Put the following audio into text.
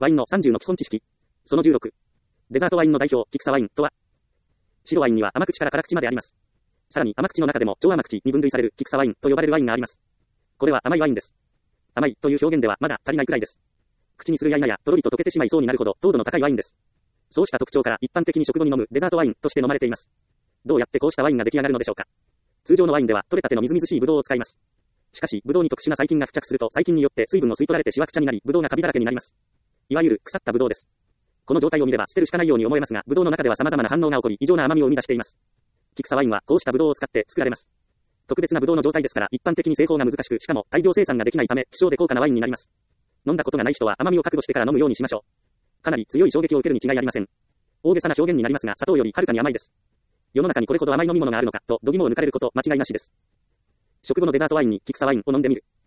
ワインの30の基本知識。その16。デザートワインの代表、キクサワインとは。白ワインには甘口から辛口まであります。さらに甘口の中でも超甘口に分類されるキクサワインと呼ばれるワインがあります。これは甘いワインです。甘いという表現ではまだ足りないくらいです。口にするや否やとろりと溶けてしまいそうになるほど糖度の高いワインです。そうした特徴から一般的に食後に飲むデザートワインとして飲まれています。どうやってこうしたワインが出来上がるのでしょうか。通常のワインでは取れたてのみずみずしいブドウを使います。しかしブドウに特殊な細菌が付着すると細菌によって水分を吸い取られてしわくちゃになりブドウがカビだらけになります。いわゆる腐ったブドウです。この状態を見れば捨てるしかないように思えますが、ブドウの中では様々な反応が起こり異常な甘みを生み出しています。キクサワインはこうしたブドウを使って作られます。特別なブドウの状態ですから一般的に製法が難しく、しかも大量生産ができないため希少で高価なワインになります。飲んだことがない人は甘みを覚悟してから飲むようにしましょう。かなり強い衝撃を受けるに違いありません。大げさな表現になりますが砂糖よりはるかに甘いです。世の中にこれほど甘い飲み物があるのかと度肝を抜かれること間違いなしです。食後のデザートワインにキクサワインを飲んでみる。